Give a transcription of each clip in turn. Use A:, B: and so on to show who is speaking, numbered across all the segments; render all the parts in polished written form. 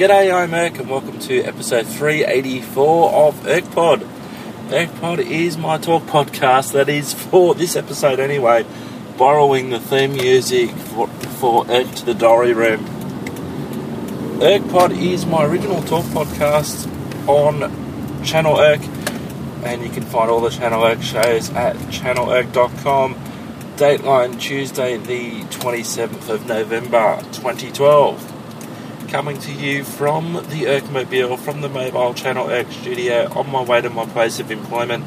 A: G'day, I'm Erk and welcome to episode 384 of ErkPod. ErkPod is my talk podcast that is, for this episode anyway, borrowing the theme music for Erk to the Diary Room. ErkPod is my original talk podcast on Channel Erk, and you can find all the Channel Erk shows at channelerk.com. Dateline Tuesday the 27th of November 2012. Coming to you from the Erkmobile, from the mobile Channel Erk studio, on my way to my place of employment.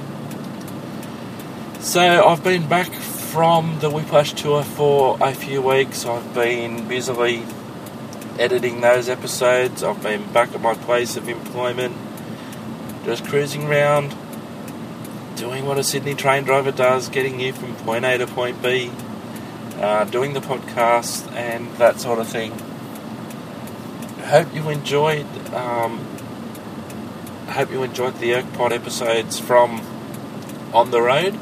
A: So I've been back from the Whiplash tour for a few weeks. I've been busily editing those episodes. I've been back at my place of employment, just cruising around, doing what a Sydney train driver does, getting you from point A to point B, doing the podcast and that sort of thing. Hope you enjoyed the ErkPod episodes from on the road,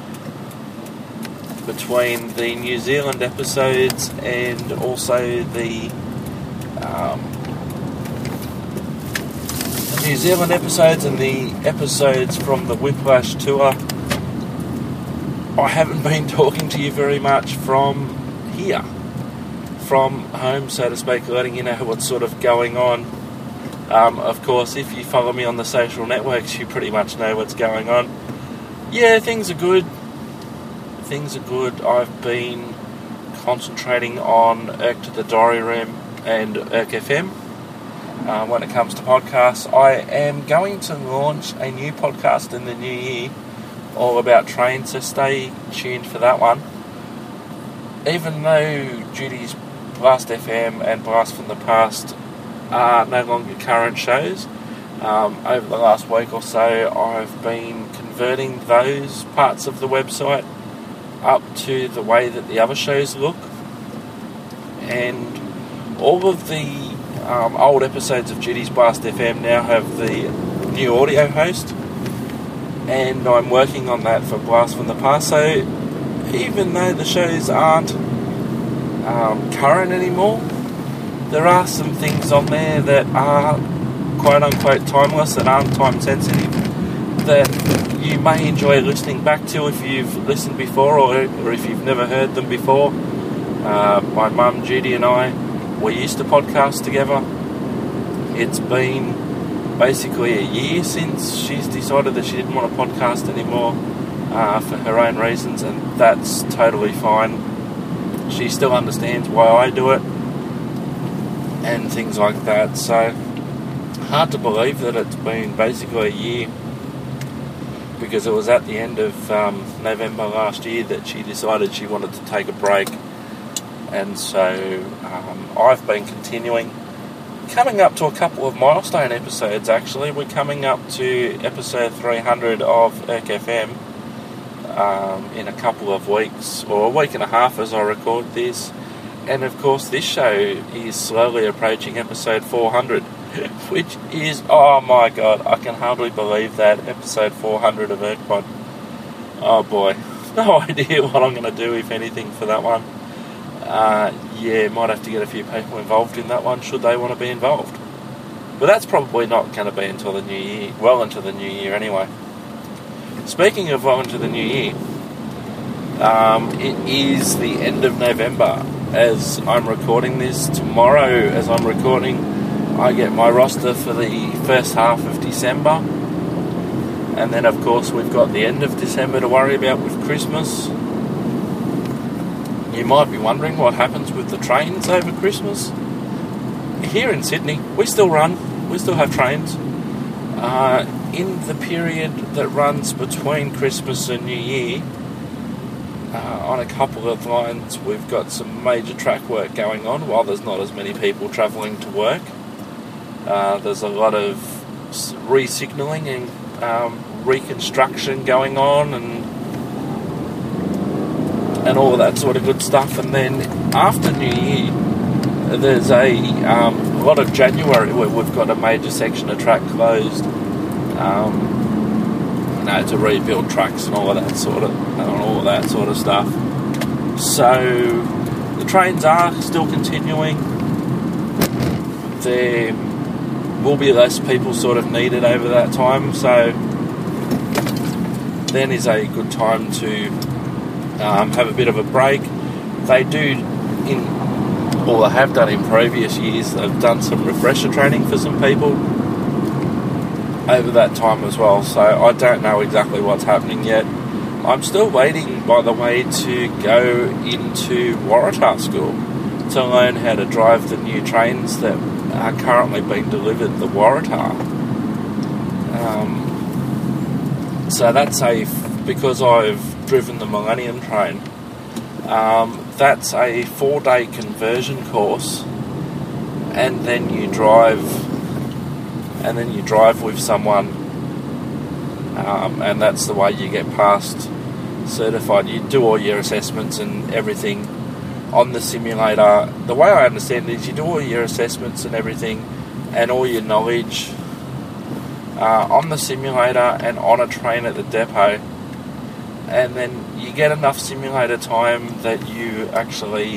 A: between the New Zealand episodes and also the New Zealand episodes and the episodes from the Whiplash tour. I haven't been talking to you very much from here, from home, so to speak, letting you know what's sort of going on. Of course, if you follow me on the social networks, you pretty much know what's going on. Yeah, things are good. I've been concentrating on Erk to the Diary Room and Erk FM. When it comes to podcasts, I am going to launch a new podcast in the new year, all about trains, so stay tuned for that one. Even though Judy's Blast FM and Blast from the Past are no longer current shows, over the last week or so I've been converting those parts of the website up to the way that the other shows look, and all of the old episodes of Judy's Blast FM now have the new audio host, and I'm working on that for Blast from the Past. So even though the shows aren't current anymore, there are some things on there that are quote unquote timeless, that aren't time sensitive, that you may enjoy listening back to if you've listened before or if you've never heard them before. My mum Judy and I, we used to podcast together. It's been basically a year since she's decided that she didn't want to podcast anymore for her own reasons, and that's totally fine. She still understands why I do it and things like that. So hard to believe that it's been basically a year, because it was at the end of November last year that she decided she wanted to take a break. And so I've been continuing, coming up to a couple of milestone episodes actually. We're coming up to episode 300 of Erk FM in a couple of weeks, or a week and a half as I record this. And of course this show is slowly approaching episode 400, which is, oh my god, I can hardly believe that, episode 400 of ErkPod. Oh boy, no idea what I'm going to do, if anything, for that one. Might have to get a few people involved in that one, should they want to be involved. But that's probably not going to be until the new year, well into the new year anyway. Speaking of well into the new year, it is the end of November as I'm recording this. Tomorrow, as I'm recording, I get my roster for the first half of December. And then, of course, we've got the end of December to worry about with Christmas. You might be wondering what happens with the trains over Christmas. Here in Sydney, we still run. We still have trains. In the period that runs between Christmas and New Year, on a couple of lines, we've got some major track work going on while there's not as many people travelling to work. There's a lot of re-signalling and reconstruction going on, and all of that sort of good stuff. And then after New Year, there's a lot of January where we've got a major section of track closed, to rebuild tracks and all of that sort of stuff. So the trains are still continuing. there will be less people sort of needed over that time, so then is a good time to have a bit of a break. They do, or they have done in previous years, they've done some refresher training for some people over that time as well, so I don't know exactly what's happening yet. I'm still waiting, by the way, to go into Waratah School to learn how to drive the new trains that are currently being delivered to Waratah. So that's because I've driven the Millennium train, that's a 4-day conversion course, and then you drive with someone, and that's the way you get past certified. You do all your assessments and everything on the simulator. The way I understand it is you do all your assessments and everything and all your knowledge on the simulator and on a train at the depot, and then you get enough simulator time that you actually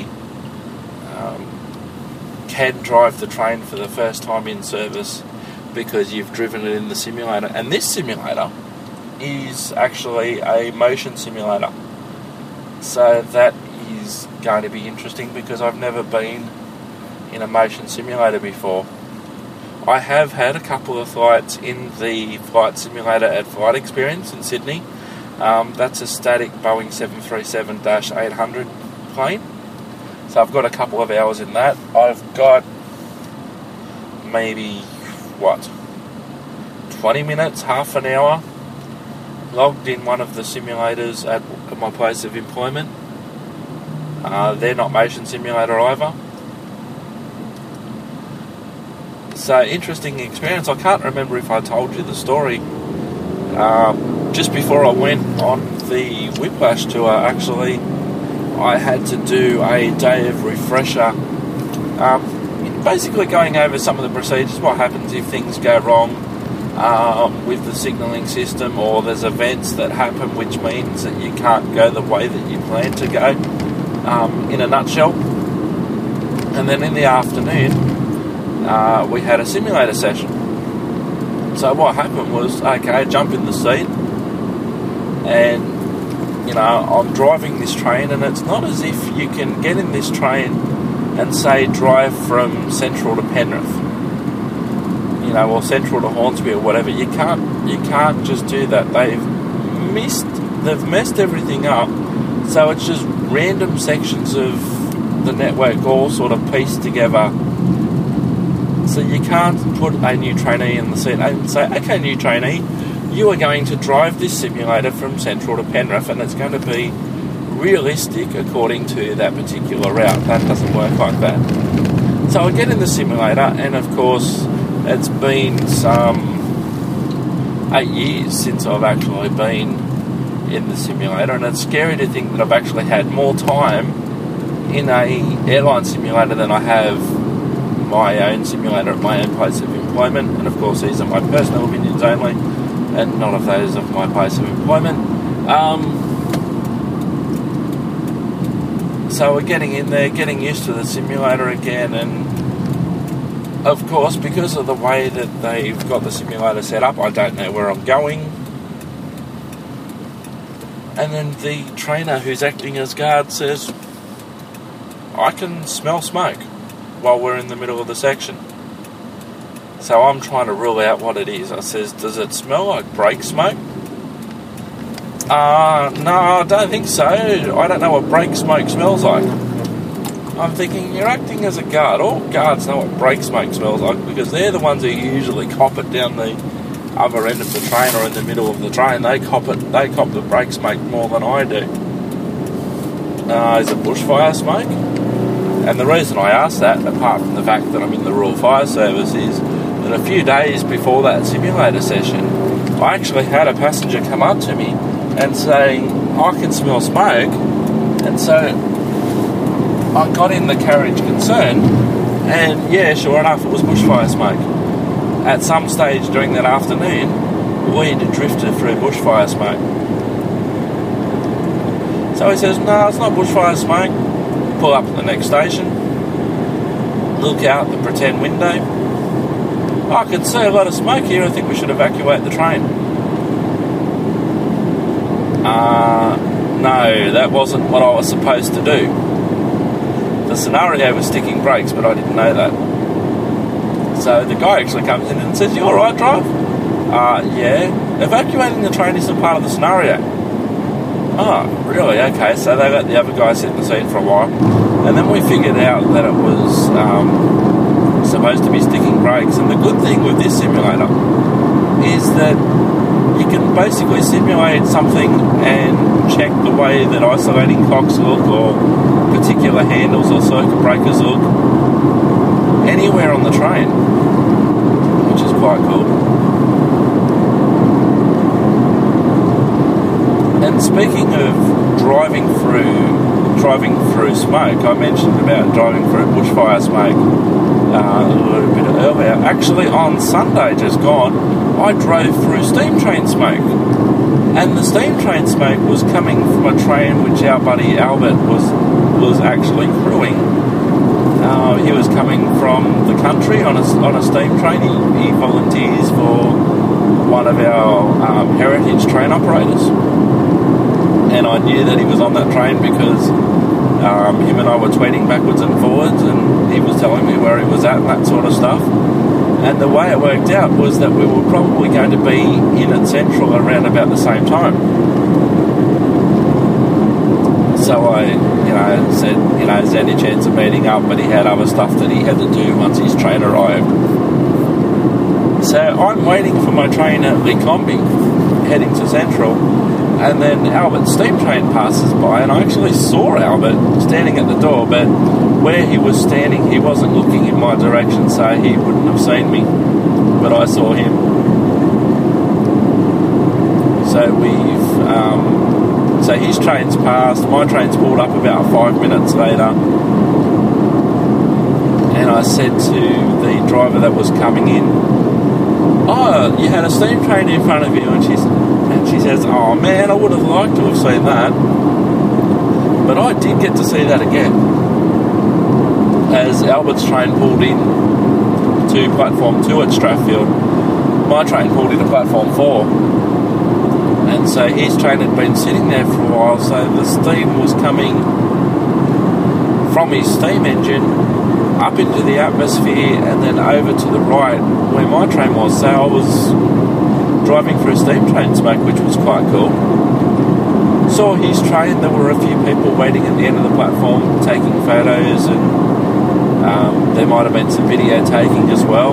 A: can drive the train for the first time in service because you've driven it in the simulator. And this simulator is actually a motion simulator, so that is going to be interesting because I've never been in a motion simulator before. I have had a couple of flights in the flight simulator at Flight Experience in Sydney. That's a static Boeing 737-800 plane, so I've got a couple of hours in that. I've got maybe 20 minutes, half an hour logged in one of the simulators at my place of employment. They're not motion simulator either. So, interesting experience. I can't remember if I told you the story. Just before I went on the Whiplash tour, actually, I had to do a day of refresher, basically going over some of the procedures, what happens if things go wrong with the signalling system, or there's events that happen which means that you can't go the way that you plan to go, in a nutshell. And then in the afternoon, we had a simulator session. So what happened was, okay, jump in the seat, and I'm driving this train, and it's not as if you can get in this train and say drive from Central to Penrith, or Central to Hornsby or whatever. You can't just do that. They've messed everything up, so it's just random sections of the network all sort of pieced together. So you can't put a new trainee in the seat and say, okay, new trainee, you are going to drive this simulator from Central to Penrith, and it's going to be realistic according to that particular route. That doesn't work like that. So I get in the simulator, and of course it's been some 8 years since I've actually been in the simulator, and it's scary to think that I've actually had more time in a airline simulator than I have my own simulator at my own place of employment. And of course these are my personal opinions only, and none of those of my place of employment. So we're getting in there, getting used to the simulator again, and of course, because of the way that they've got the simulator set up, I don't know where I'm going. And then the trainer who's acting as guard says, I can smell smoke while we're in the middle of the section. So I'm trying to rule out what it is. I says, does it smell like brake smoke? No, I don't think so. I don't know what brake smoke smells like. I'm thinking, you're acting as a guard. All guards know what brake smoke smells like, because they're the ones who usually cop it down the other end of the train or in the middle of the train. They cop the brake smoke more than I do. Is it bushfire smoke? And the reason I asked that, apart from the fact that I'm in the Royal Fire Service, is that a few days before that simulator session, I actually had a passenger come up to me and saying, I can smell smoke. And so I got in the carriage concern, and yeah, sure enough, it was bushfire smoke. At some stage during that afternoon, we'd drifted through bushfire smoke. So he says, no, it's not bushfire smoke. Pull up at the next station, look out the pretend window, I can see a lot of smoke here, I think we should evacuate the train. No, that wasn't what I was supposed to do. The scenario was sticking brakes, but I didn't know that. So the guy actually comes in and says, "You alright, drive?" Yeah. Evacuating the train isn't part of the scenario. Oh, really? Okay, so they let the other guy sit in the seat for a while. And then we figured out that it was supposed to be sticking brakes. And the good thing with this simulator is that you can basically simulate something and check the way that isolating cocks look or particular handles or circuit breakers look anywhere on the train, which is quite cool. And speaking of driving through smoke, I mentioned about driving through bushfire smoke a little bit earlier. Actually, on Sunday just gone, I drove through steam train smoke, and the steam train smoke was coming from a train which our buddy Albert was actually crewing. He was coming from the country on a steam train. He volunteers for one of our heritage train operators, and I knew that he was on that train because him and I were tweeting backwards and forwards, and he was telling me where he was at and that sort of stuff. And the way it worked out was that we were probably going to be in at Central around about the same time. So I, said, is there any chance of meeting up? But he had other stuff that he had to do once his train arrived. So I'm waiting for my train at Leecombe, heading to Central, and then Albert's steam train passes by, and I actually saw Albert standing at the door, but where he was standing, he wasn't looking in my direction, so he wouldn't have seen me, but I saw him. So his train's passed, my train's pulled up about 5 minutes later, and I said to the driver that was coming in, "Oh, you had a steam train in front of you," and she says, "Oh man, I would have liked to have seen that." But I did get to see that again. As Albert's train pulled in to platform 2 at Strathfield, my train pulled into platform 4. And so his train had been sitting there for a while, so the steam was coming from his steam engine up into the atmosphere and then over to the right where my train was. So I was driving through steam train smoke, which was quite cool. Saw his train. There were a few people waiting at the end of the platform taking photos, and there might have been some video taking as well.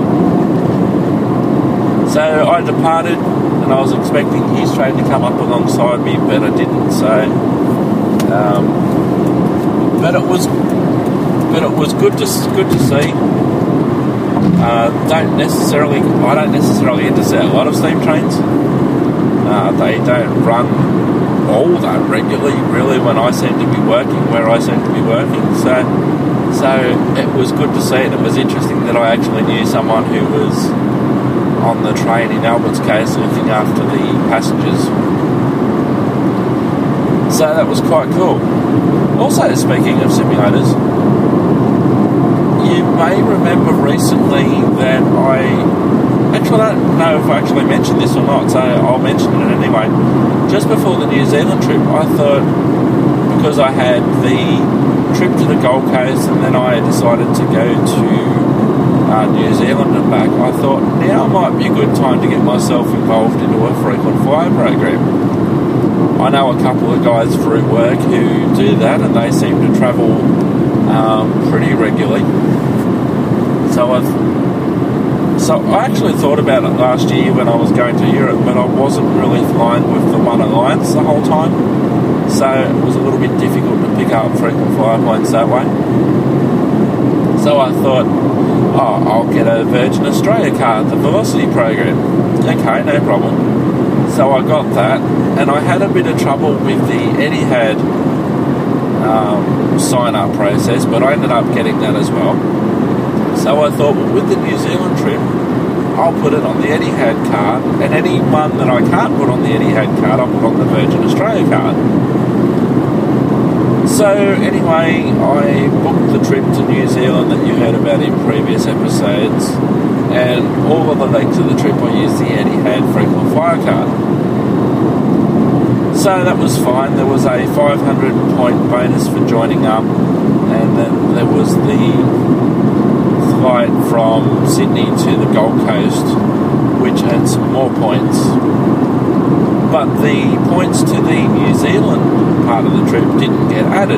A: So I departed, and I was expecting his train to come up alongside me, but it didn't. So, but it was good to see. I don't necessarily get to see a lot of steam trains. They don't run all that regularly, really, when I seem to be working where I seem to be working. So it was good to see, and it was interesting that I actually knew someone who was on the train, in Albert's case, looking after the passengers. So that was quite cool. Also, speaking of simulators, you may remember recently that I don't know if I actually mentioned this or not, so I'll mention it anyway. Just before the New Zealand trip, I thought, because I had the trip to the Gold Coast and then I decided to go to New Zealand and back, I thought now might be a good time to get myself involved into a frequent flyer program. I know a couple of guys through work who do that, and they seem to travel pretty regularly. So I actually thought about it last year when I was going to Europe, but I wasn't really flying with the One Alliance the whole time, so it was a little bit difficult to pick up frequent flyer points that way. So I thought, I'll get a Virgin Australia card, the Velocity program. Okay, no problem. So I got that, and I had a bit of trouble with the Etihad sign-up process, but I ended up getting that as well. So I thought, well, with the New Zealand trip, I'll put it on the Etihad card, and any one that I can't put on the Etihad card, I'll put on the Virgin Australia card. So anyway, I booked the trip to New Zealand that you heard about in previous episodes, and all of the legs of the trip I used the Etihad frequent flyer card. So that was fine. There was a 500 point bonus for joining up, and then there was the flight from Sydney to the Gold Coast, which had some more points. But the points to the New Zealand part of the trip didn't get added.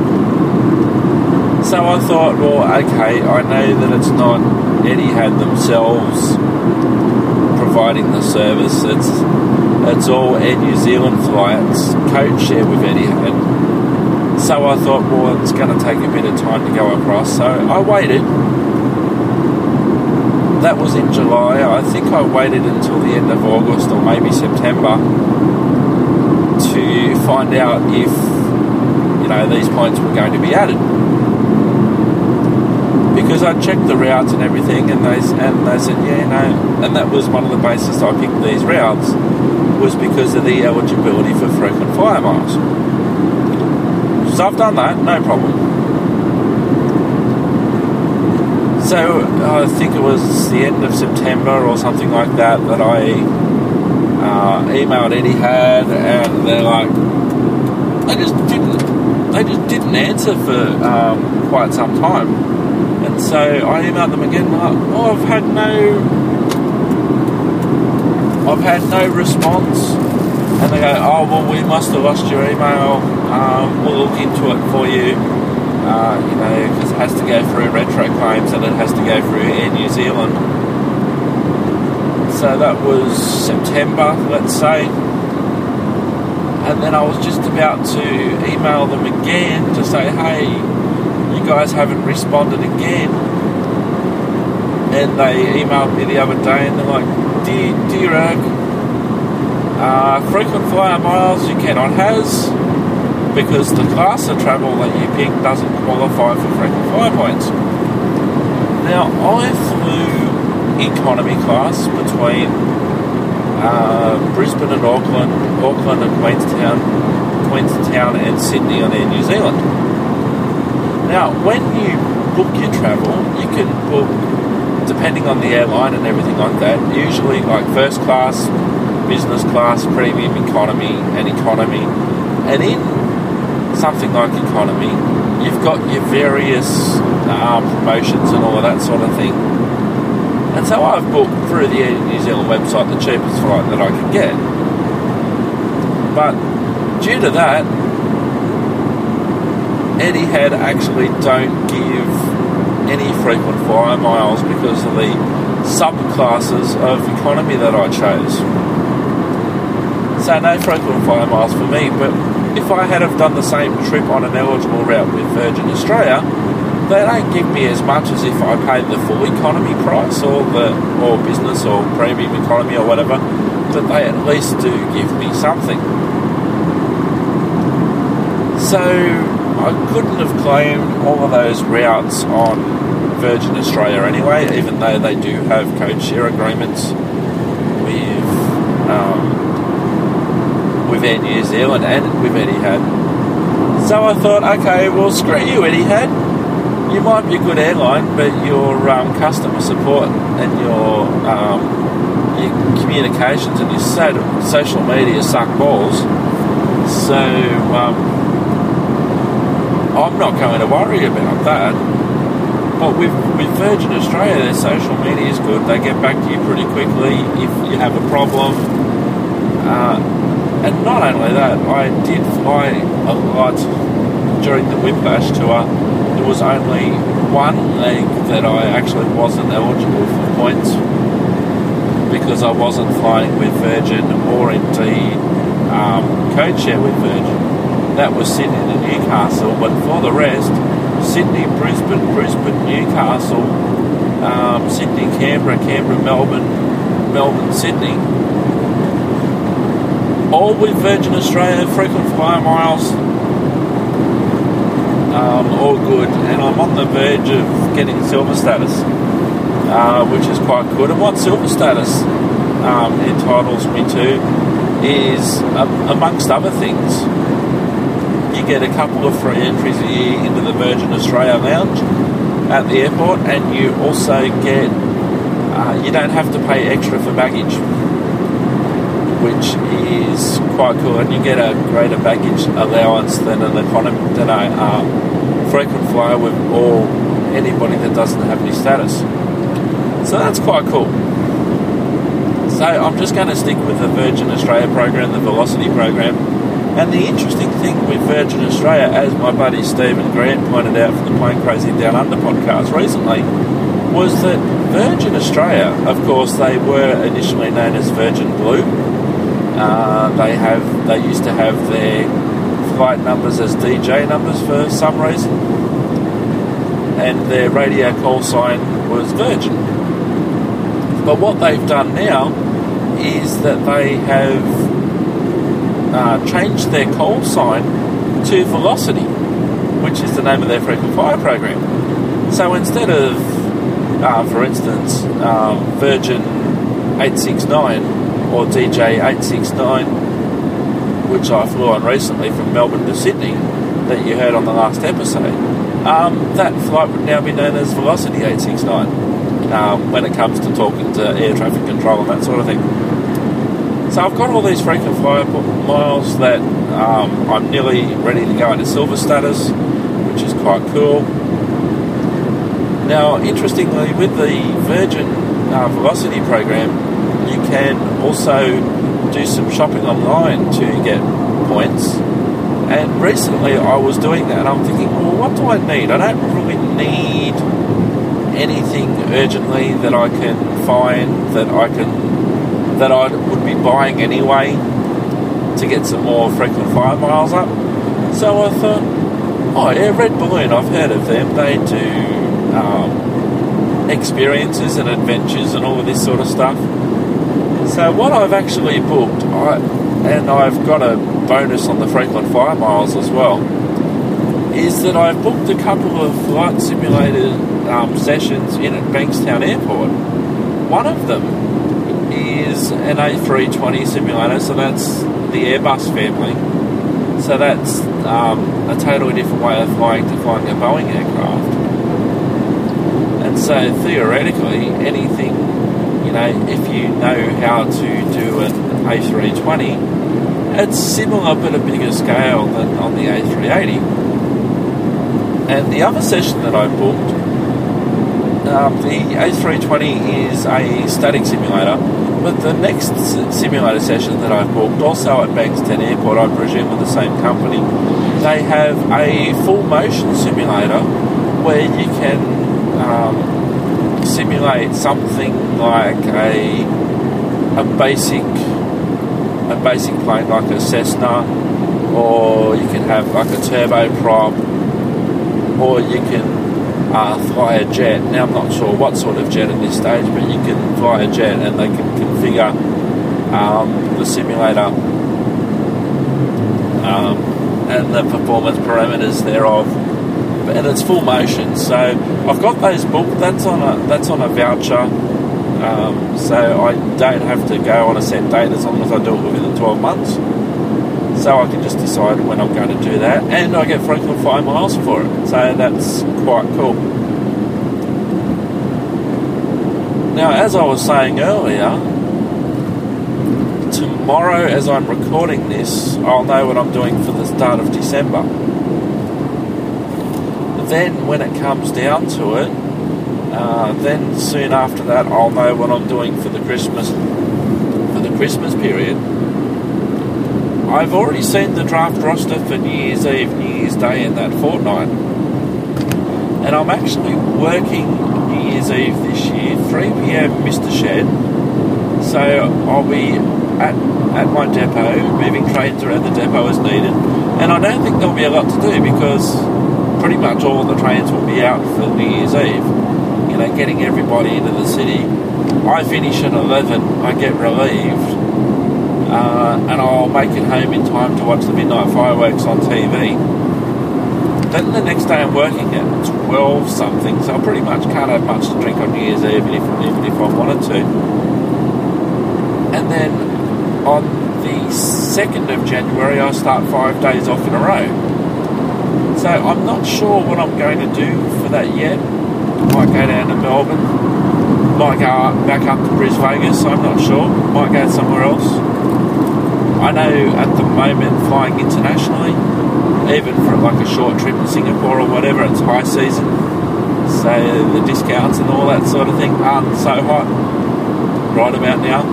A: So I thought, well, okay, I know that it's not Etihad themselves providing the service. It's all Air New Zealand flights, code share with Etihad. So I thought, well, it's going to take a bit of time to go across. So I waited. That was in July. I think I waited until the end of August or maybe September to find out if, these points were going to be added. Because I checked the routes and everything, and they said, and that was one of the bases I picked these routes, was because of the eligibility for frequent flyer miles. So I've done that, no problem. So I think it was the end of September or something like that I emailed Etihad, and they're like, they just didn't answer for quite some time. And so I emailed them again, like, oh, I've had no response. And they go, oh, well, we must have lost your email. We'll look into it for you. Because it has to go through retro claims and it has to go through Air New Zealand. So that was September, let's say. And then I was just about to email them again to say, hey, you guys haven't responded again. And they emailed me the other day and they're like, dear Erg, frequent flyer miles you cannot has, because the class of travel that you pick doesn't qualify for frequent flyer points. Now, I flew economy class between Brisbane and Auckland and Queenstown and Sydney on Air New Zealand. Now, when you book your travel, you can book, depending on the airline and everything like that, usually like first class, business class, premium economy, and economy. And in something like economy, you've got your various promotions and all of that sort of thing. And so I've booked through the Air New Zealand website the cheapest flight that I could get. But due to that, Etihad actually don't give any frequent flyer miles because of the subclasses of economy that I chose. So no frequent flyer miles for me, but if I had have done the same trip on an eligible route with Virgin Australia, they don't give me as much as if I paid the full economy price or business or premium economy or whatever, but they at least do give me something. So I couldn't have claimed all of those routes on Virgin Australia anyway, even though they do have code share agreements with Air New Zealand and with Etihad. So I thought, okay, well, screw you, Etihad. You might be a good airline, but your customer support and your communications and your social media suck balls. So I'm not going to worry about that. But with Virgin Australia, their social media is good. They get back to you pretty quickly if you have a problem. And not only that, I did fly a lot during the Whiplash tour. There was only one leg that I actually wasn't eligible for points because I wasn't flying with Virgin or indeed code share with Virgin. That was Sydney to Newcastle, but for the rest, Sydney, Brisbane, Newcastle, Sydney, Canberra, Melbourne, Sydney, all with Virgin Australia, frequent flyer miles, all good, and I'm on the verge of getting silver status, which is quite good. And what silver status entitles me to is, amongst other things, you get a couple of free entries a year into the Virgin Australia Lounge at the airport, and you also get, you don't have to pay extra for baggage, which is quite cool, and you get a greater baggage allowance than a frequent flyer with or anybody that doesn't have any status. So that's quite cool. So I'm just going to stick with the Virgin Australia program, the Velocity program. And the interesting thing with Virgin Australia, as my buddy Stephen Grant pointed out for the Plane Crazy Down Under podcast recently, was that Virgin Australia, of course, they were initially known as Virgin Blue. They used to have their flight numbers as DJ numbers for some reason, and their radio call sign was Virgin. But what they've done now is that they have changed their call sign to Velocity, which is the name of their frequent flyer program. So instead of, for instance, Virgin 869 or DJ 869, which I flew on recently from Melbourne to Sydney, that you heard on the last episode, that flight would now be known as Velocity 869 when it comes to talking to air traffic control and that sort of thing. So I've got all these frequent flyer miles that I'm nearly ready to go into silver status, which is quite cool. Now, interestingly, with the Virgin Velocity program, you can also do some shopping online to get points. And recently I was doing that, and I'm thinking, well, what do I need? I don't really need anything urgently that I can find that I would be buying anyway to get some more frequent flyer miles up. So I thought, oh yeah, Red Balloon, I've heard of them. They do experiences and adventures and all of this sort of stuff. So what I've actually booked, and I've got a bonus on the frequent flyer miles as well, is that I've booked a couple of flight simulator sessions in at Bankstown Airport. One of them is an A320 simulator, so that's the Airbus family. So that's a totally different way of flying to flying a Boeing aircraft. And so theoretically, anything, if you know how to do an A320, it's similar but a bigger scale than on the A380. And the other session that I booked, the A320 is a static simulator, but the next simulator session that I've booked, also at Bankstown Airport, I presume with the same company, they have a full motion simulator where you can simulate something like a basic plane like a Cessna, or you can have like a turboprop, or you can fly a jet. Now I'm not sure what sort of jet at this stage, but you can fly a jet and they can configure the simulator and the performance parameters thereof, and it's full motion. So I've got those booked. That's on a voucher, so I don't have to go on a set date as long as I do it within the 12 months. So I can just decide when I'm going to do that, and I get frequent flyer miles for it. So that's quite cool. Now, as I was saying earlier, tomorrow, as I'm recording this, I'll know what I'm doing for the start of December. Then, when it comes down to it, then soon after that, I'll know what I'm doing for the Christmas period. I've already seen the draft roster for New Year's Eve, New Year's Day and that fortnight. And I'm actually working New Year's Eve this year, 3 p.m. Mr. Shed. So I'll be at my depot, moving trains around the depot as needed. And I don't think there'll be a lot to do because pretty much all the trains will be out for New Year's Eve. Getting everybody into the city. I finish at 11, I get relieved. And I'll make it home in time to watch the midnight fireworks on TV. Then the next day I'm working at 12 something, so I pretty much can't have much to drink on New Year's Eve, even if I wanted to. And then on the 2nd of January I start 5 days off in a row. So I'm not sure what I'm going to do for that yet. Might go down to Melbourne, might go back up to Brisbane Vegas, I'm not sure. Might go somewhere else. I know at the moment flying internationally, even for like a short trip to Singapore or whatever, it's high season. So the discounts and all that sort of thing aren't so hot right about now.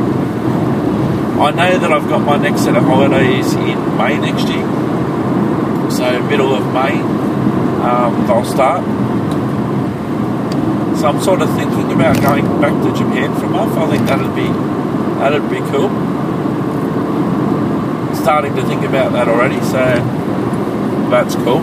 A: I know that I've got my next set of holidays in May next year. So middle of May, they'll start. So I'm sort of thinking about going back to Japan for a month. I think that'd be cool. Starting to think about that already, so that's cool.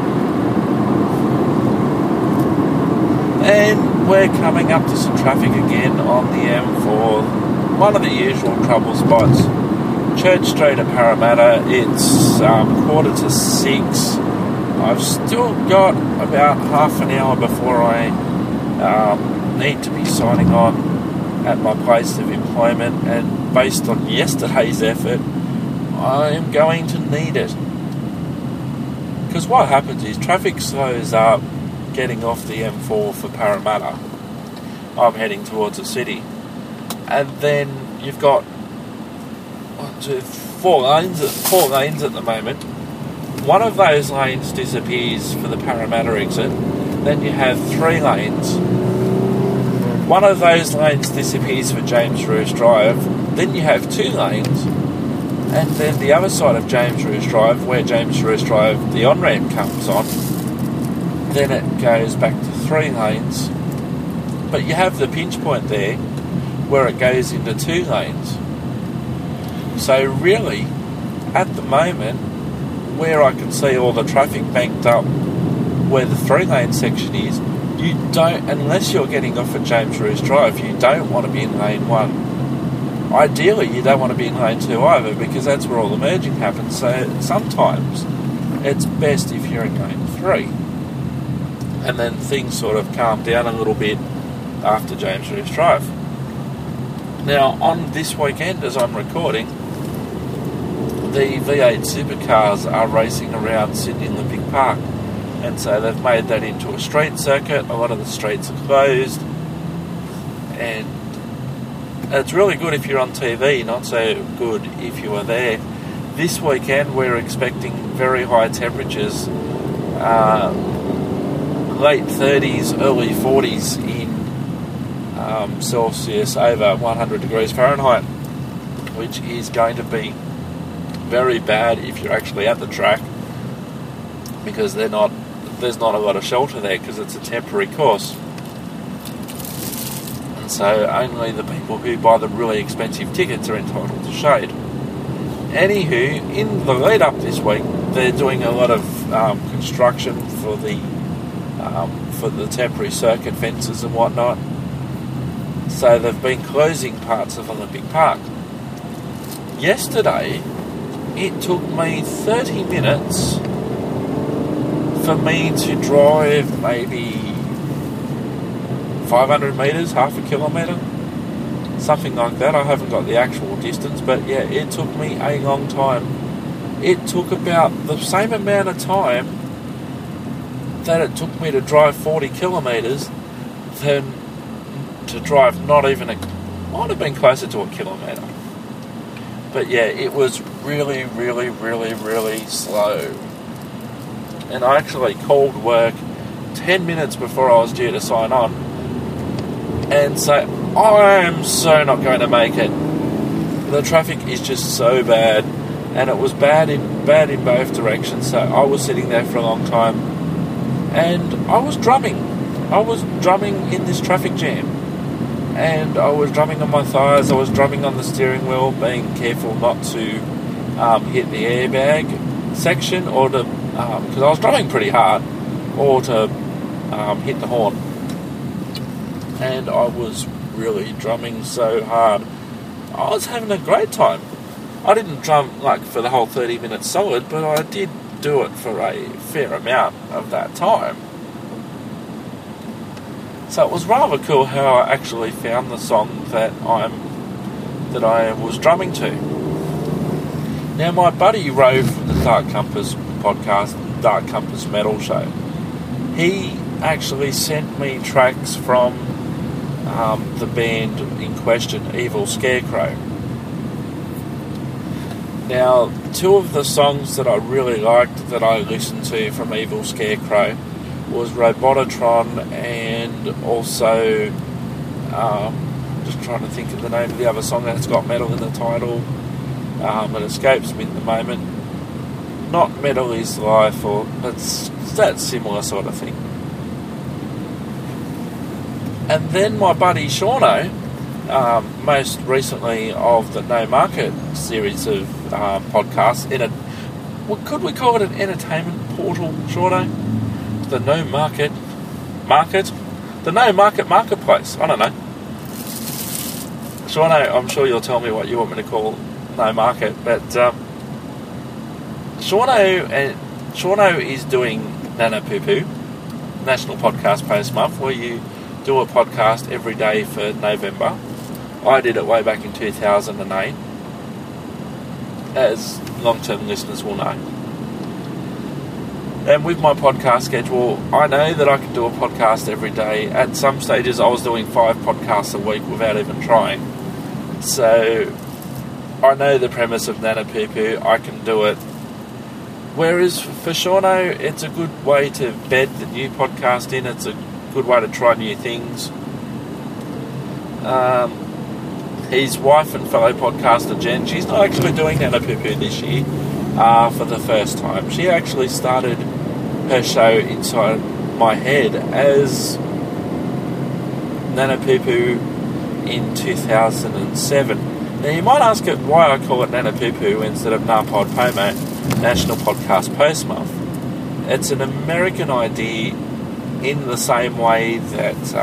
A: And we're coming up to some traffic again on the M4. One of the usual trouble spots. Church Street at Parramatta. It's 5:45. I've still got about half an hour before I need to be signing on at my place of employment, and based on yesterday's effort, I am going to need it. Because what happens is traffic slows up getting off the M4 for Parramatta. I'm heading towards the city. And then you've got 4 lanes at the moment. One of those lanes disappears for the Parramatta exit. Then you have 3 lanes. One of those lanes disappears for James Roos Drive. Then you have 2 lanes. And then the other side of James Roos Drive, where James Roos Drive, the on-ramp comes on, then it goes back to 3 lanes. But you have the pinch point there, where it goes into 2 lanes. So really, at the moment, where I can see all the traffic banked up, where the 3-lane section is, you don't, unless you're getting off at James Roos Drive, you don't want to be in lane 1. Ideally, you don't want to be in lane 2 either, because that's where all the merging happens. So sometimes it's best if you're in lane 3. And then things sort of calm down a little bit after James Roos Drive. Now, on this weekend, as I'm recording, the V8 supercars are racing around Sydney Olympic Park. And so they've made that into a street circuit. A lot of the streets are closed. And it's really good if you're on TV, not so good if you are there. This weekend we're expecting very high temperatures, late 30s, early 40s in Celsius, over 100 degrees Fahrenheit, which is going to be very bad if you're actually at the track, because there's not a lot of shelter there because it's a temporary course. So only the people who buy the really expensive tickets are entitled to shade. Anywho, in the lead up this week, they're doing a lot of construction for the temporary circuit fences and whatnot. So they've been closing parts of Olympic Park. Yesterday, it took me 30 minutes for me to drive maybe 500 metres, half a kilometre, something like that. I haven't got the actual distance, but yeah, it took me a long time. It took about the same amount of time that it took me to drive 40 kilometres than to drive might have been closer to a kilometre. But yeah, it was really, really, really, really slow. And I actually called work 10 minutes before I was due to sign on and say, I'm so not going to make it. The traffic is just so bad, and it was bad in both directions. So I was sitting there for a long time, and I was drumming. I was drumming in this traffic jam, and I was drumming on my thighs. I was drumming on the steering wheel, being careful not to hit the airbag section, or to because I was drumming pretty hard, or to hit the horn. And I was really drumming so hard. I was having a great time. I didn't drum for the whole 30 minutes solid, but I did do it for a fair amount of that time. So it was rather cool how I actually found the song that I was drumming to. Now, my buddy Ro from the Dark Compass podcast, Dark Compass Metal Show. He actually sent me tracks from the band in question, Evil Scarecrow. Now, two of the songs that I really liked that I listened to from Evil Scarecrow was Robototron and also, just trying to think of the name of the other song that's got metal in the title. It escapes me at the moment. Not Metal is Life, or it's that similar sort of thing. And then my buddy Shauno, most recently of the No Market series of podcasts, could we call it an entertainment portal, Shauno? The No Market, the No Market Marketplace, I don't know. Shauno, I'm sure you'll tell me what you want me to call No Market, but Shauno is doing Nana Poo Poo, National Podcast Post Month, where you do a podcast every day for November. I did it way back in 2008, as long-term listeners will know. And with my podcast schedule, I know that I can do a podcast every day. At some stages, I was doing 5 podcasts a week without even trying. So, I know the premise of Nana Poo Poo. I can do it. Whereas for Shauno, it's a good way to bed the new podcast in. It's a good way to try new things. His wife and fellow podcaster Jen, she's not actually doing Nana Poo Poo this year for the first time. She actually started her show inside my head as Nana Poo Poo in 2007. Now you might ask it why I call it Nana Poo Poo instead of Napod Pomo, National Podcast Post Month. It's an American idea in the same way as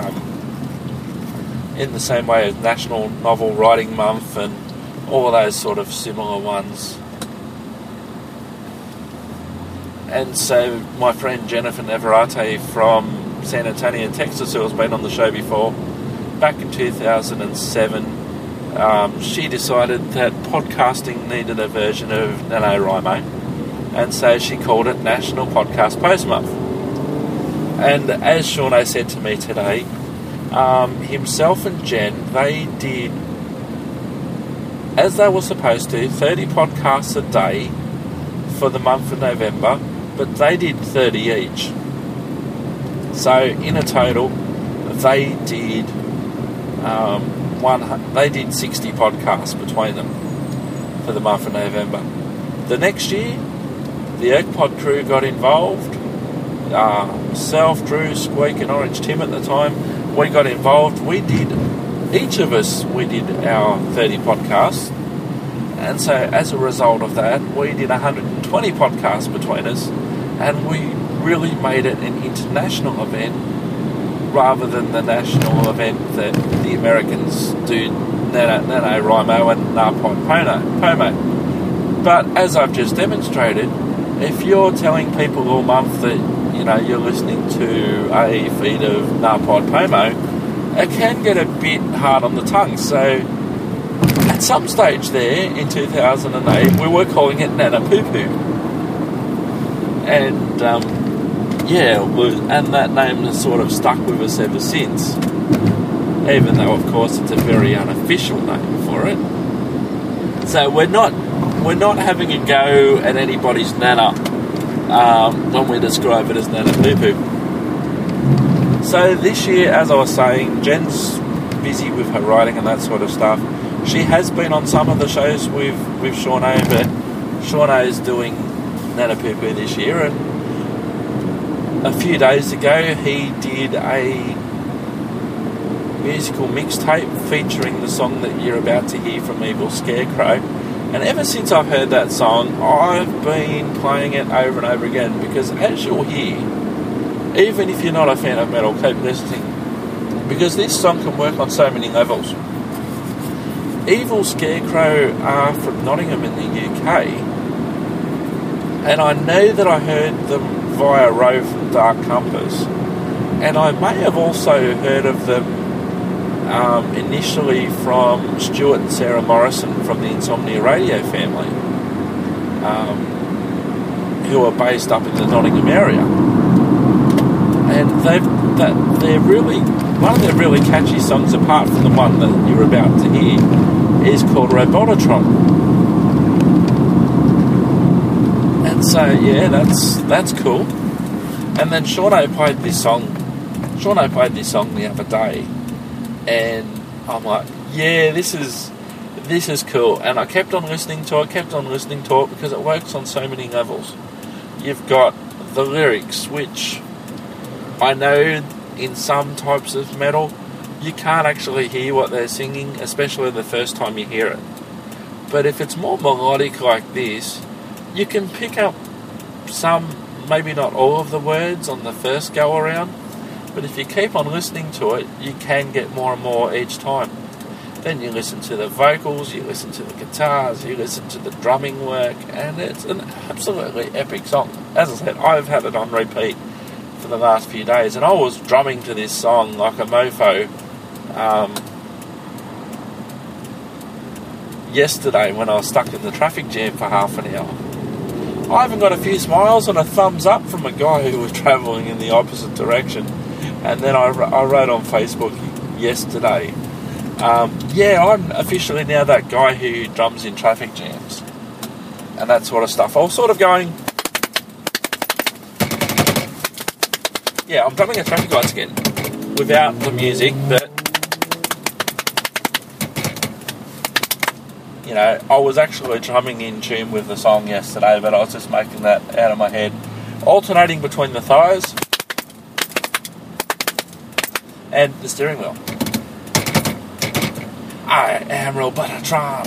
A: National Novel Writing Month and all those sort of similar ones. And so my friend Jennifer Navarrete from San Antonio, Texas, who has been on the show before, back in 2007, she decided that podcasting needed a version of NaNoWriMo, and so she called it National Podcast Post Month. And as Shauno said to me today, himself and Jen, they did, as they were supposed to, 30 podcasts a day for the month of November, but they did 30 each. So in a total, they did 60 podcasts between them for the month of November. The next year, the ErgPod crew got involved. Myself, Drew, Squeak and Orange Tim at the time, we got involved. Each of us did our 30 podcasts. And so as a result of that, we did 120 podcasts between us, and we really made it an international event rather than the national event that the Americans do, NaNoWriMo and Napod Pomo. But as I've just demonstrated, if you're telling people all month that you're listening to a feed of Napod Pomo, it can get a bit hard on the tongue. So at some stage there in 2008, we were calling it Nana Poo Poo. And and that name has sort of stuck with us ever since. Even though, of course, it's a very unofficial name for it. So we're not having a go at anybody's nana when we describe it as Nana Poo Poo. So this year, as I was saying, Jen's busy with her writing and that sort of stuff. She has been on some of the shows with Shauno, but Shauno is doing Nana Poo Poo this year, and a few days ago he did a musical mixtape featuring the song that you're about to hear from Evil Scarecrow. And ever since I've heard that song, I've been playing it over and over again, because as you'll hear, even if you're not a fan of metal, keep listening, because this song can work on so many levels. Evil Scarecrow are from Nottingham in the UK, and I know that I heard them via Ro from Dark Compass, and I may have also heard of them initially from Stuart and Sarah Morrison from the Insomnia Radio family, who are based up in the Nottingham area, and they're really one of their really catchy songs, apart from the one that you're about to hear, is called Robototron. And so yeah, that's cool. And then Shawnee played this song the other day, and I'm like, yeah, this is cool. And I kept on listening to it because it works on so many levels. You've got the lyrics, which I know in some types of metal you can't actually hear what they're singing, especially the first time you hear it. But if it's more melodic like this, you can pick up some, maybe not all of the words on the first go around, but if you keep on listening to it, you can get more and more each time. Then you listen to the vocals, you listen to the guitars, you listen to the drumming work, and it's an absolutely epic song. As I said, I've had it on repeat for the last few days, and I was drumming to this song like a mofo yesterday when I was stuck in the traffic jam for half an hour. I even got a few smiles and a thumbs up from a guy who was travelling in the opposite direction. And then I wrote on Facebook yesterday, yeah, I'm officially now that guy who drums in traffic jams and that sort of stuff. I was sort of going, yeah, I'm drumming at traffic lights again without the music, but you know, I was actually drumming in tune with the song yesterday, but I was just making that out of my head, alternating between the thighs and the steering wheel. I am Robototron.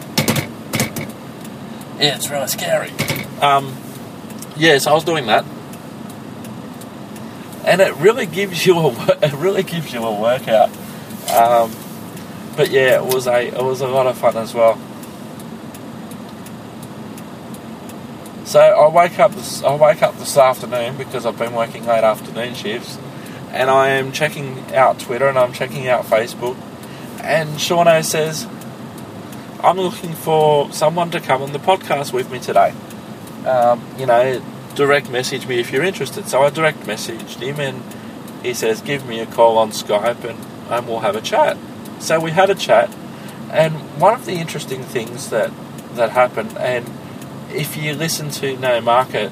A: It's really scary. Yeah, so I was doing that, and it really gives you a workout. But yeah, it was a lot of fun as well. So I wake up this afternoon because I've been working late afternoon shifts, and I am checking out Twitter and I'm checking out Facebook, and Shawnee says, I'm looking for someone to come on the podcast with me today. You know, direct message me if you're interested. So I direct messaged him, and he says, give me a call on Skype and we'll have a chat. So we had a chat, and one of the interesting things that happened, and if you listen to No Market,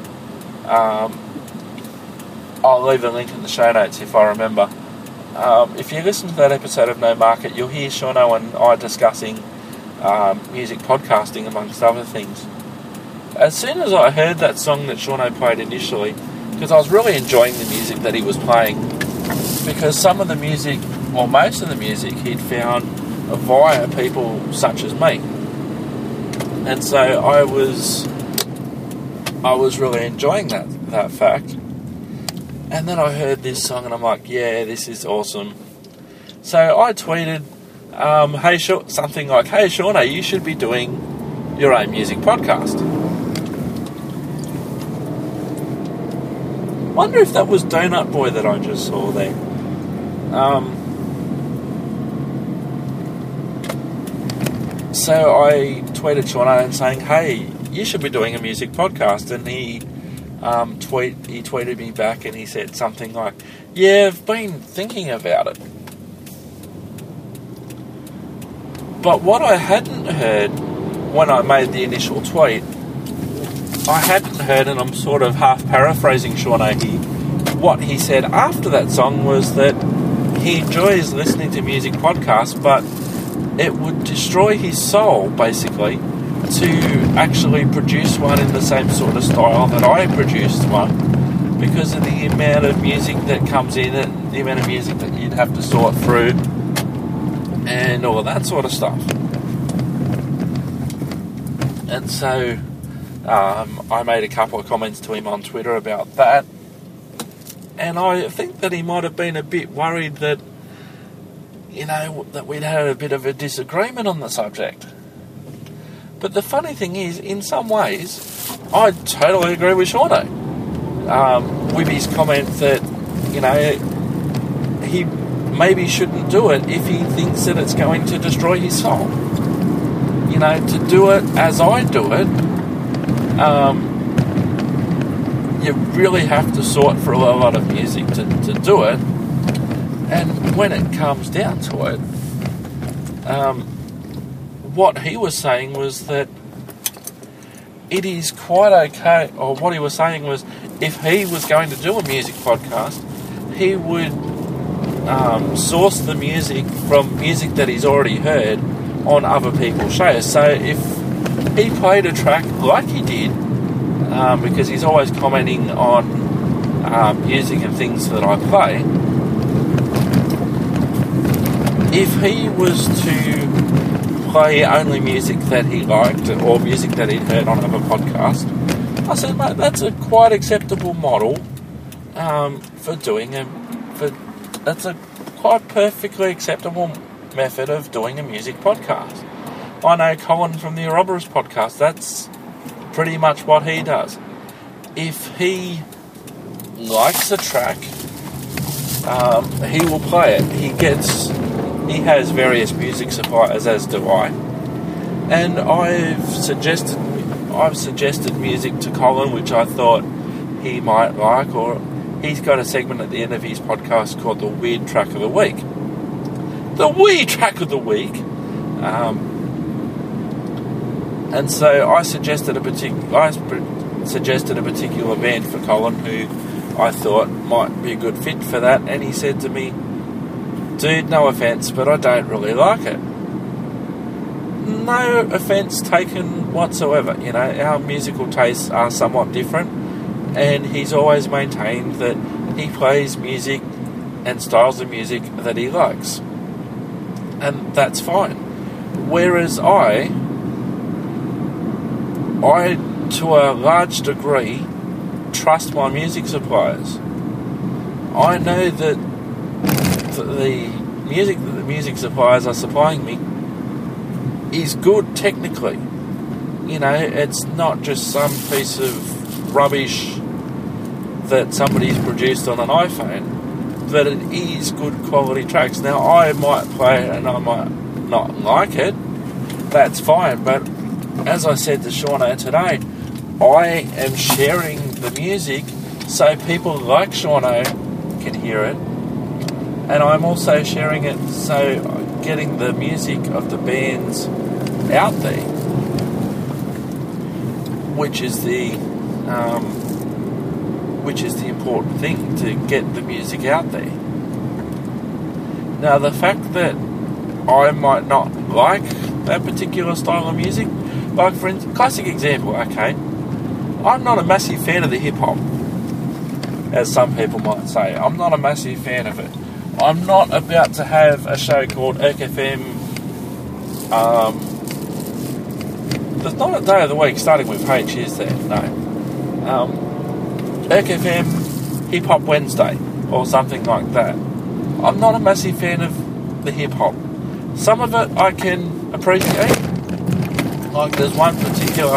A: I'll leave a link in the show notes if I remember. If you listen to that episode of No Market, you'll hear Shawnee and I discussing music podcasting, amongst other things. As soon as I heard that song that Shawnee played initially, because I was really enjoying the music that he was playing, because some of the music, or most of the music, he'd found via people such as me. And so I was really enjoying that fact. And then I heard this song and I'm like, yeah, this is awesome. So I tweeted, something like, hey Shawnee, you should be doing your own music podcast. Wonder if that was Donut Boy that I just saw there. So I tweeted Shawnee and saying, hey, you should be doing a music podcast, and he tweeted me back and he said something like, yeah, I've been thinking about it. But what I hadn't heard when I made the initial tweet, I hadn't heard, and I'm sort of half paraphrasing Shawnee here, what he said after that song was that he enjoys listening to music podcasts, but it would destroy his soul, basically, to actually produce one in the same sort of style that I produced one, because of the amount of music that comes in and the amount of music that you'd have to sort through and all of that sort of stuff. And so I made a couple of comments to him on Twitter about that, and I think that he might have been a bit worried that, you know, that we'd had a bit of a disagreement on the subject. But the funny thing is, in some ways, I totally agree with Shawnee. With his comment that, you know, he maybe shouldn't do it if he thinks that it's going to destroy his soul. You know, to do it as I do it, you really have to sort through a lot of music to do it. And when it comes down to it, what he was saying was that it is quite okay, or what he was saying was, if he was going to do a music podcast, he would source the music from music that he's already heard on other people's shows. So if he played a track like he did, because he's always commenting on music and things that I play, if he was to play only music that he liked or music that he'd heard on another podcast, I said, mate, that's a quite acceptable model for doing that's a quite perfectly acceptable method of doing a music podcast. I know Colin from the Ouroboros podcast, that's pretty much what he does. If he likes a track, he will play it. He has various music suppliers, as do I, and I've suggested music to Colin which I thought he might like, or he's got a segment at the end of his podcast called the Weird Track of the Week. The Weird Track of the Week. And so I suggested a particular band for Colin who I thought might be a good fit for that, and he said to me, dude, no offence, but I don't really like it. No offence taken whatsoever. You know, our musical tastes are somewhat different, and he's always maintained that he plays music and styles of music that he likes. And that's fine. Whereas I, to a large degree, trust my music suppliers. I know that the music that the music suppliers are supplying me is good technically. You know, it's not just some piece of rubbish that somebody's produced on an iPhone, but it is good quality tracks. Now, I might play it and I might not like it, that's fine, but as I said to Shauna today, I am sharing the music so people like Shauna can hear it, and I'm also sharing it so getting the music of the bands out there, which is the important thing, to get the music out there. Now, the fact that I might not like that particular style of music, like for instance, classic example, okay, I'm not a massive fan of the hip-hop, as some people might say. I'm not a massive fan of it. I'm not about to have a show called Erk FM. There's not a day of the week starting with H, is there? No. Erk FM Hip Hop Wednesday or something like that. I'm not a massive fan of the hip hop. Some of it I can appreciate. Like there's one particular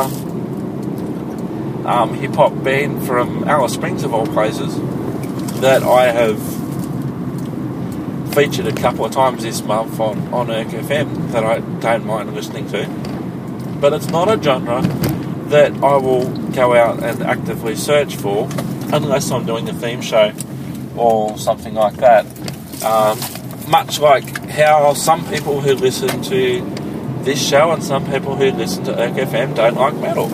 A: hip hop band from Alice Springs of all places that I have featured a couple of times this month on Erk FM that I don't mind listening to. But it's not a genre that I will go out and actively search for unless I'm doing a theme show or something like that. Much like how some people who listen to this show and some people who listen to Erk FM don't like metal.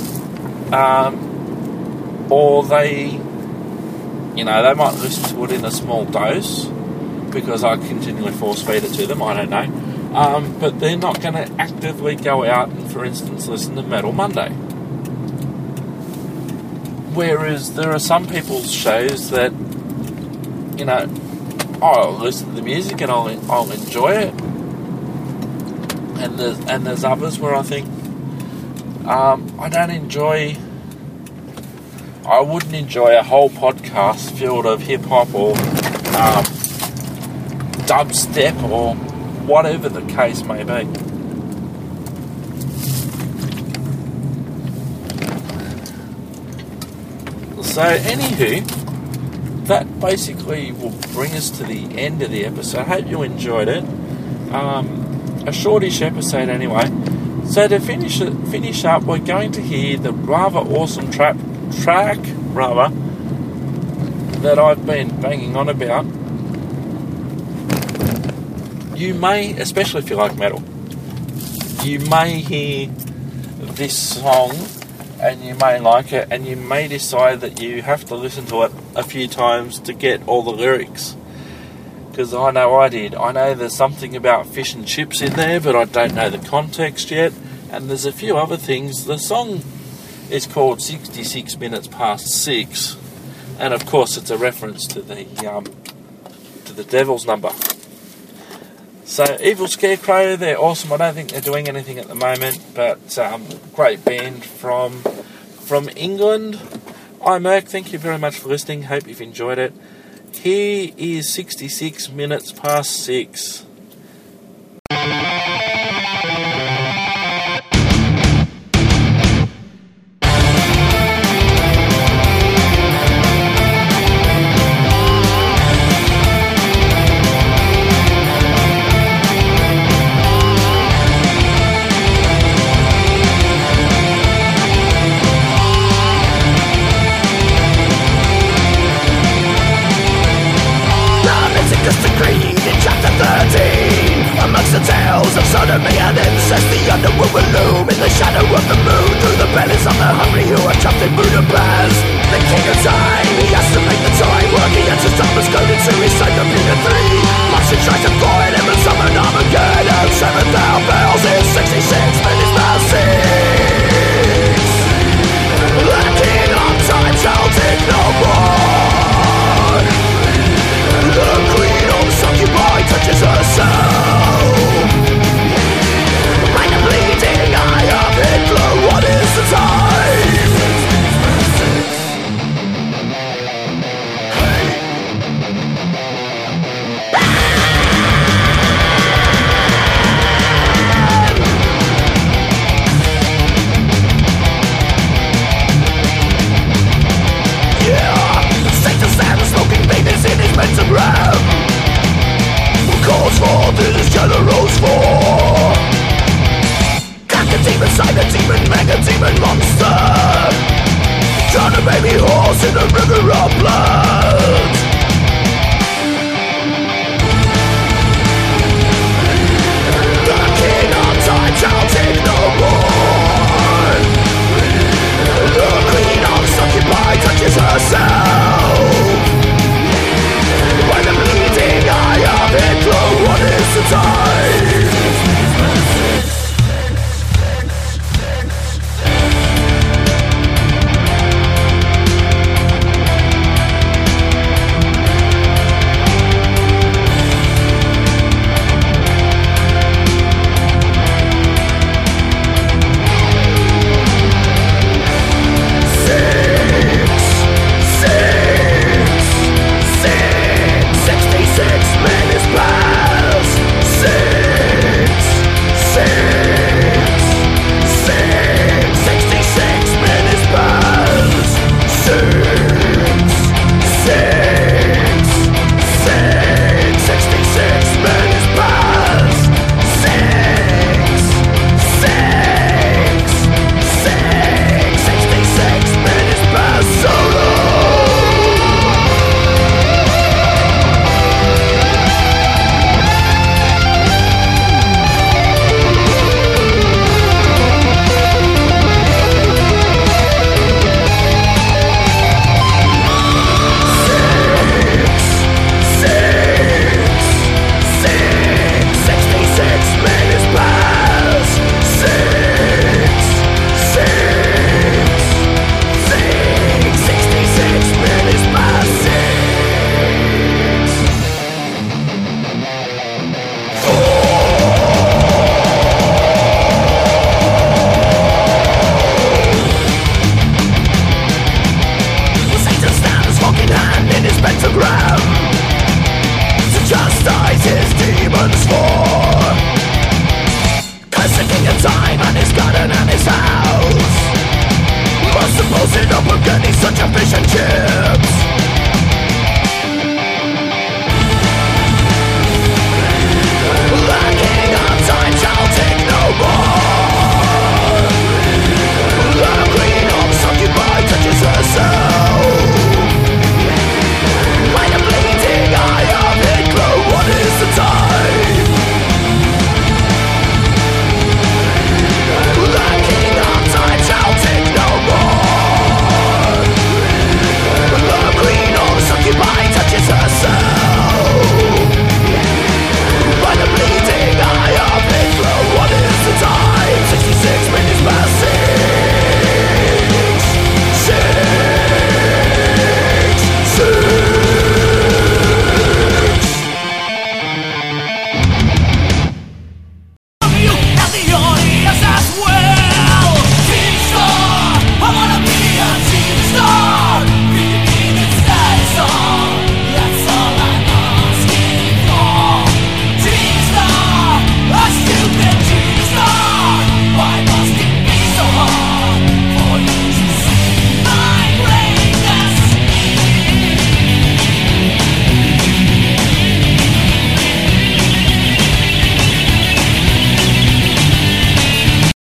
A: Or they might listen to it in a small dose because I continually force feed it to them, I don't know. But they're not going to actively go out and, for instance, listen to Metal Monday. Whereas there are some people's shows that, you know, I'll listen to the music and I'll enjoy it. And there's others where I think I wouldn't enjoy a whole podcast filled of hip hop or dubstep or whatever the case may be. So, anywho, that basically will bring us to the end of the episode. I hope you enjoyed it. A shortish episode anyway. So to finish up, we're going to hear the rather awesome track rather, that I've been banging on about, you may, especially if you like metal, you may hear this song and you may like it, and you may decide that you have to listen to it a few times to get all the lyrics. Because I know I did. I know there's something about fish and chips in there, but I don't know the context yet. And there's a few other things. The song is called 66 Minutes Past 6. And of course it's a reference to the Devil's Number. So Evil Scarecrow, they're awesome. I don't think they're doing anything at the moment, but great band from England. I'm Merc, thank you very much for listening. Hope you've enjoyed it. Here is 66 Minutes Past 6.
B: Amongst the tales of sodomy and incest, the underworld will loom in the shadow of the moon, through the bellies of the hungry who are trapped in Buddha bars. The king of time